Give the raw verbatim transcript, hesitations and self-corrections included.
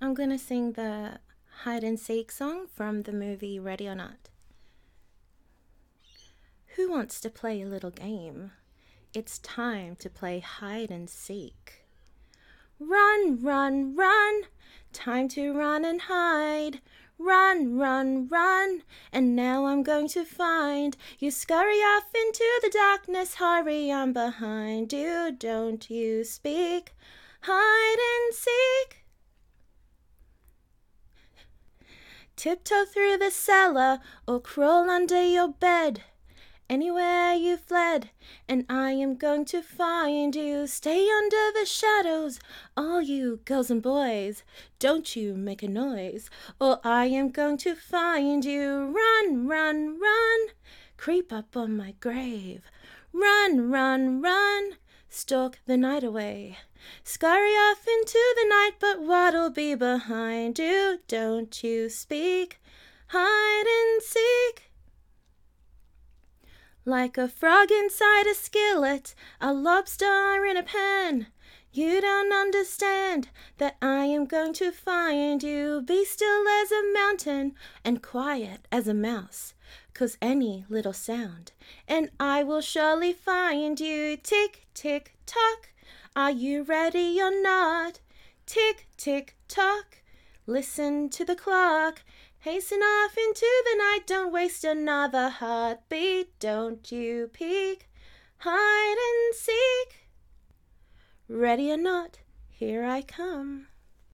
I'm going to sing the hide and seek song from the movie Ready or Not. Who wants to play a little game? It's time to play hide and seek. Run, run, run, time to run and hide. Run, run, run, and now I'm going to find you. Scurry off into the darkness, hurry, I'm behind you. Don't you speak, hide and seek. Tiptoe through the cellar or crawl under your bed. Anywhere you fled, and I am going to find you. Stay under the shadows, all you girls and boys. Don't you make a noise, or I am going to find you. Run, run, run, creep up on my grave. Run, run, run, stalk the night away. Scurry off into the night, but what'll be behind you? Don't you speak, hide and seek. Like a frog inside a skillet, a lobster in a pan. You don't understand that I am going to find you. Be still as a mountain and quiet as a mouse, 'cause any little sound and I will surely find you. Tick, tick, tock, are you ready or not? Tick, tick, tock, listen to the clock. Hasten off into the night, don't waste another heartbeat. Don't you peek, hide and seek. Ready or not, here I come.